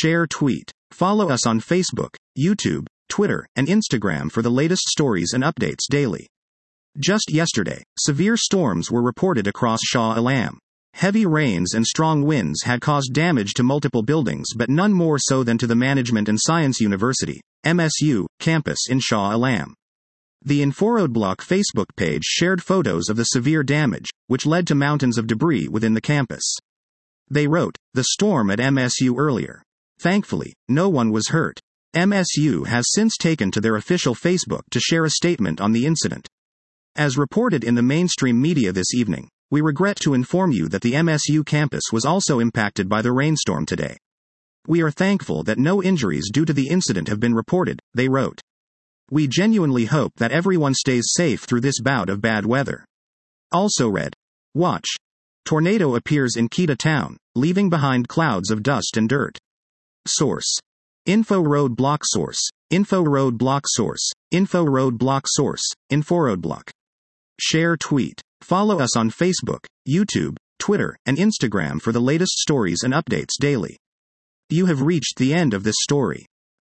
Share tweet. Follow us on Facebook, YouTube, Twitter, and Instagram for the latest stories and updates daily. Just yesterday, severe storms were reported across Shah Alam. Heavy rains and strong winds had caused damage to multiple buildings, but none more so than to the Management and Science University, MSU, campus in Shah Alam. The InfoRoadblock Facebook page shared photos of the severe damage, which led to mountains of debris within the campus. They wrote, "The storm at MSU earlier. Thankfully, no one was hurt." MSU has since taken to their official Facebook to share a statement on the incident. As reported in the mainstream media this evening, we regret to inform you that the MSU campus was also impacted by the rainstorm today. We are thankful that no injuries due to the incident have been reported, they wrote. We genuinely hope that everyone stays safe through this bout of bad weather. Also read, watch. Tornado appears in Kedah town, leaving behind clouds of dust and dirt. Source. InfoRoadblock source. InfoRoadblock source. InfoRoadblock source. InfoRoadblock. Share tweet. Follow us on Facebook, YouTube, Twitter, and Instagram for the latest stories and updates daily. You have reached the end of this story.